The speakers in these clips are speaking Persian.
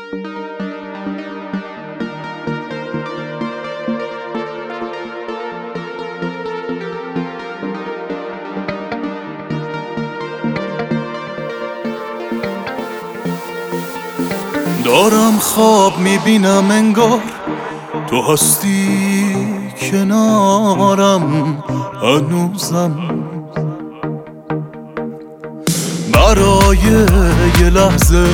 دارم خواب میبینم انگار تو هستی کنارم هنوزم، برای یه لحظه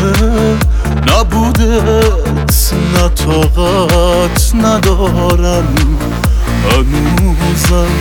نبودت نه طاقت ندارم هنوزم.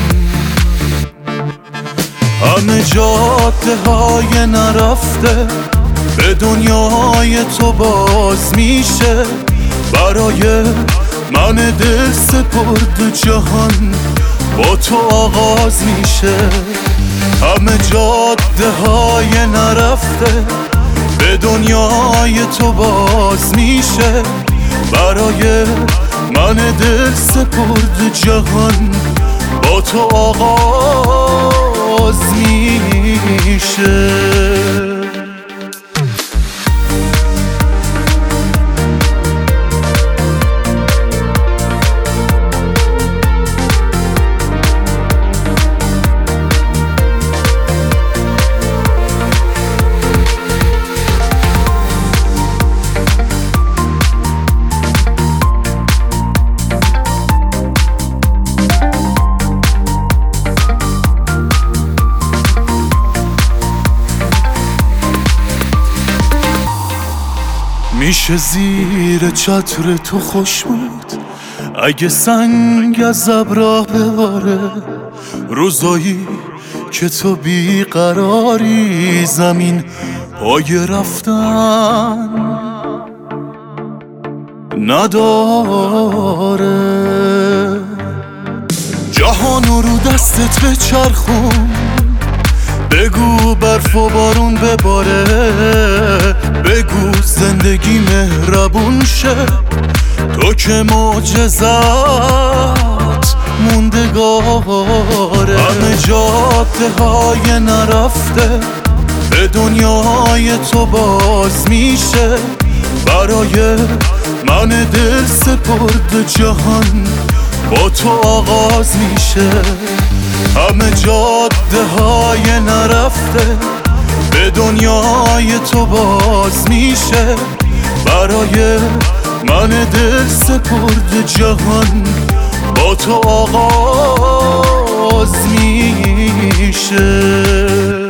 همه جاده های نرفته به دنیای تو باز میشه، برای من دل سپرد جهان با تو آغاز میشه. همه جاده های نرفته به دنیای تو باز میشه، برای من دل سپرد جهان با تو آغاز میشه. میشه زیر چتر تو خوش بود اگه سنگ از ابرا بباره، روزایی که تو بیقراری زمین پای رفتن نداره. جهانو رو دستت بچرخون، بگو برف و بارون بباره، بگو زندگی مهربون شه، تو که معجزات موندگاره. همه جاده های نرفته به دنیای تو باز میشه، برای من دل سپرد جهان با تو آغاز میشه. همه جاده های نرفته به دنیای تو باز میشه، برای من دل سپرد جهان با تو آغاز میشه.